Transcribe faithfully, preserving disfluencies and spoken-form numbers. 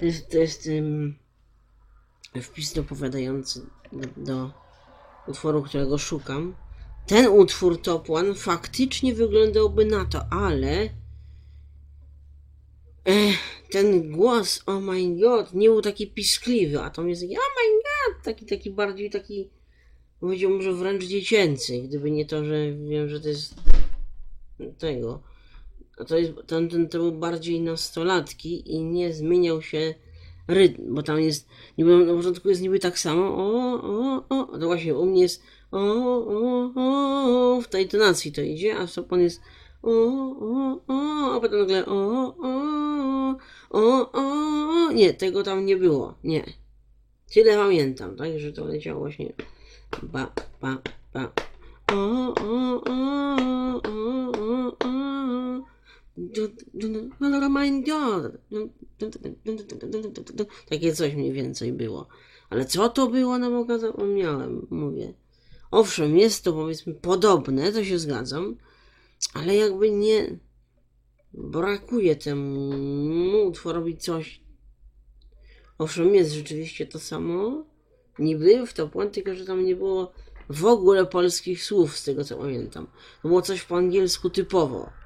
To jest, to jest um, wpis dopowiadający do, do utworu, którego szukam. Ten utwór Top One faktycznie wyglądałby na to, ale eh, ten głos, oh my god, nie był taki piskliwy, a to jest taki, oh my god, taki, taki bardziej taki, powiedziałbym, że wręcz dziecięcy, gdyby nie to, że wiem, że to jest tego. A to jest, tamten to był bardziej nastolatki i nie zmieniał się rytm, bo tam jest, niby na początku jest niby tak samo, o, o, o, to właśnie u mnie jest o, o, o, w tej tonacji to idzie, a w Sopon jest o, o, o, a potem nagle o, o, o, o, nie, tego tam nie było, nie. Tyle pamiętam, tak, że to leciało właśnie ba, ba, ba, o, o, o, o, o, o. Takie coś mniej więcej było. Ale co to było na Boga zapomniałem, mówię. Owszem, jest to powiedzmy podobne, to się zgadzam, ale jakby nie brakuje temu utworowi coś. Owszem, jest rzeczywiście to samo, niby w Top One, tylko że tam nie było w ogóle polskich słów, z tego co pamiętam. To było coś po angielsku typowo.